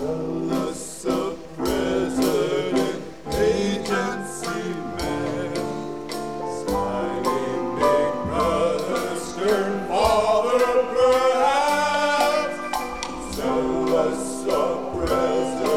Zealous of president, agency man, smiling big brother, stern father perhaps. Zealous of president.